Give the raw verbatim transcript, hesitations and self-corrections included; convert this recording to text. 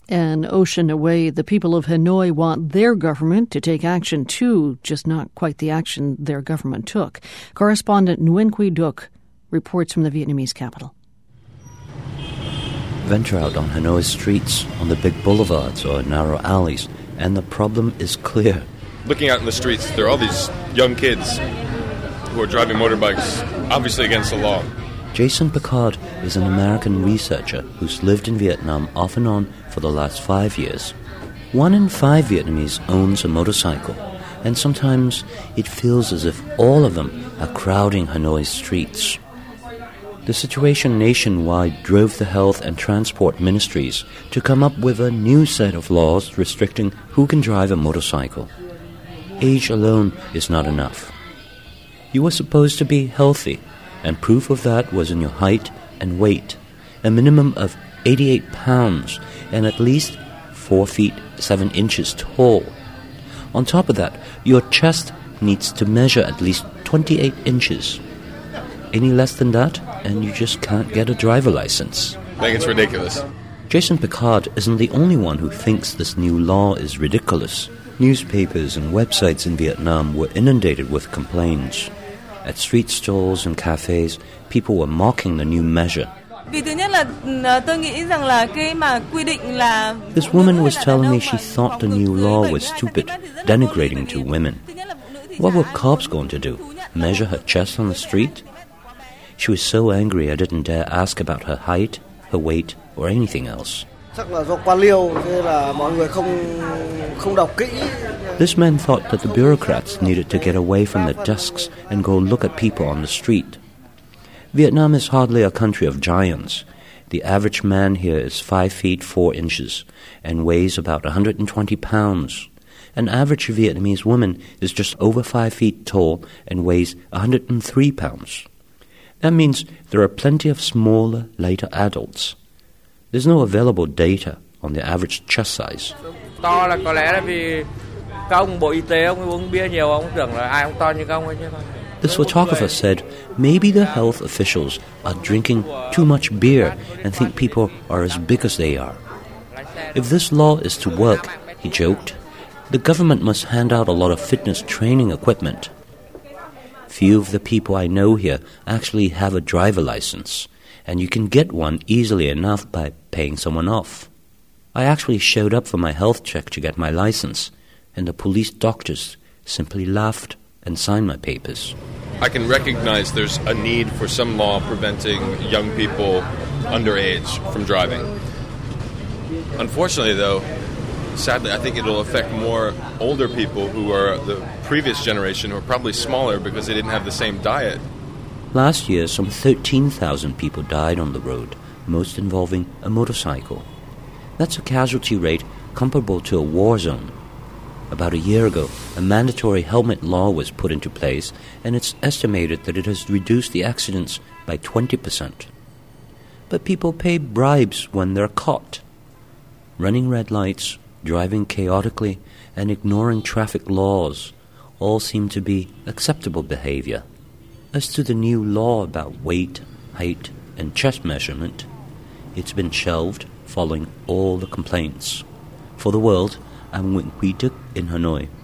An ocean away, the people of Hanoi want their government to take action too, just not quite the action their government took. Correspondent Nguyen Quy Duc reports from the Vietnamese capital. Venture out on Hanoi's streets, on the big boulevards or narrow alleys, and the problem is clear. Looking out in the streets, there are all these young kids who are driving motorbikes, obviously against the law. Jason Picard is an American researcher who's lived in Vietnam off and on for the last five years. One in five Vietnamese owns a motorcycle, and sometimes it feels as if all of them are crowding Hanoi's streets. The situation nationwide drove the health and transport ministries to come up with a new set of laws restricting who can drive a motorcycle. Age alone is not enough. You were supposed to be healthy, and proof of that was in your height and weight, a minimum of eighty-eight pounds and at least four feet seven inches tall. On top of that, your chest needs to measure at least twenty-eight inches. Any less than that, and you just can't get a driver license. I think it's ridiculous. Jason Picard isn't the only one who thinks this new law is ridiculous. Newspapers and websites in Vietnam were inundated with complaints. At street stalls and cafes, people were mocking the new measure. This woman was telling me she thought the new law was stupid, denigrating to women. What were cops going to do? Measure her chest on the street? She was so angry I didn't dare ask about her height, her weight, or anything else. This man thought that the bureaucrats needed to get away from their desks and go look at people on the street. Vietnam is hardly a country of giants. The average man here is five feet four inches and weighs about one hundred twenty pounds. An average Vietnamese woman is just over five feet tall and weighs one hundred three pounds. That means there are plenty of smaller, lighter adults. There's no available data on the average chest size. This photographer said maybe the health officials are drinking too much beer and think people are as big as they are. If this law is to work, he joked, the government must hand out a lot of fitness training equipment. Few of the people I know here actually have a driver license, and you can get one easily enough by paying someone off. I actually showed up for my health check to get my license, and the police doctors simply laughed and signed my papers. I can recognize there's a need for some law preventing young people underage from driving. Unfortunately, though, sadly, I think it'll affect more older people who are the previous generation, who are probably smaller because they didn't have the same diet. Last year, some thirteen thousand people died on the road, most involving a motorcycle. That's a casualty rate comparable to a war zone. About a year ago, a mandatory helmet law was put into place, and it's estimated that it has reduced the accidents by twenty percent. But people pay bribes when they're caught. Running red lights, driving chaotically, and ignoring traffic laws all seem to be acceptable behavior. As to the new law about weight, height, and chest measurement, it's been shelved following all the complaints. For the world, I'm Nguyen Quy Duc in Hanoi.